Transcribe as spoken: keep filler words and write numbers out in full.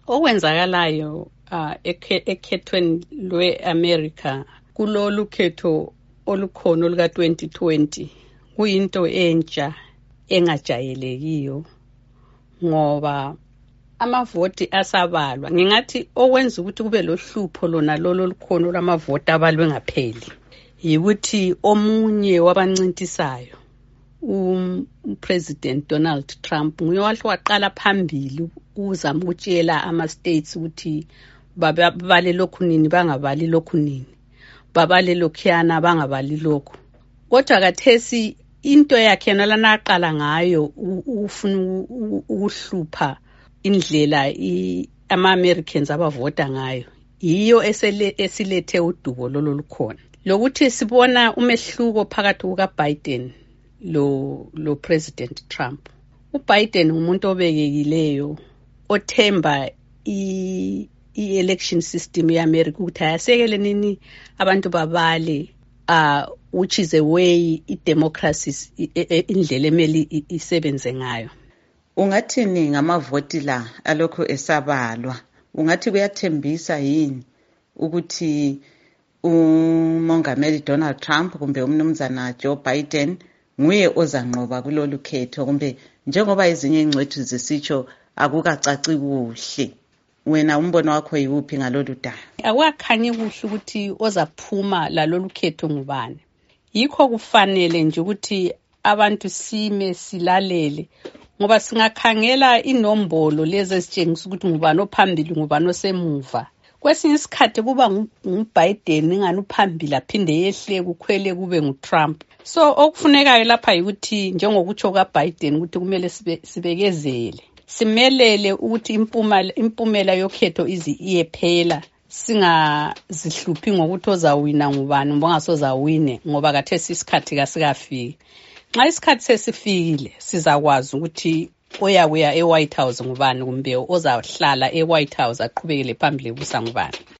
Okwenzakalayo uh, ekhethweni lwe-America kulolu khetho olukhona oluka twenty twenty kuyinto entsha engajayelekiyo ngoba amavoti asabalwa. Ngingathi okwenza ukuthi kube lohlupho lona lolo olukhona lamavoti abalwe ngapheli yikuthi omunye wabancintisayo uMpresident Donald Trump nguye waqala phambili uzama ukutshela ama-states ukuthi babale lokhu nini bangabali lokhu nini, babale lokhuyana bangabali lokhu. Kodwa kathesi into yakhe nalana aqala ngayo ufuna ukuhlupha indlela ama-Americans abavota ngayo, yiyo esilethe udubo lolo lukhona. Lokuthi sibona umehluko phakathi kukaBiden lo lo President Trump. UBiden umuntu obekekileyo othemba i i-election system yeAmerica ukuthi ayasekele nini abantu babale, uh which is a way i-democracy indlela emeli isebenze ngayo. Ungathini ngamavoti la alokho esabalwa? Ungathi kuyathembisa yini ukuthi uMongameli Donald Trump kumbe umnumzana Joe Biden nguye ozanqoba kulolu khetho, kumbe njengoba izinye ingcwethi zisitsho akukacaci kuhle? Wena umbono wakho yiwuphi ngalolu daba? Akukakhanyi kuhle ukuthi ozaphuma lalolu khetho ngubani. Yikho kufanele nje ukuthi abantu sime silalele, ngoba singakhangela inombolo lezi ezitshengisa ukuthi ngubani ophambili ngubani osemuva. Kwesinye isikhathi kuba nguBiden ingani uphambili aphinde yehle kukhwele kube nguTrump. So okufunekayo lapha yikuthi njengokutsho kaBiden ukuthi kumele sibekezele, simelele ukuthi impumela impumela yokhetho izi iyephela, singazihluphi ngokuthi ozawina ngubani mbongasozawine ngoba kathesi isikhathi kasikafiki. Nxa isikhathi sesifikile sizakwazi ukuthi oyakuya eWhite House ngubani kumbe ozahlala eWhite House aqhubekele phambili busa ngubani.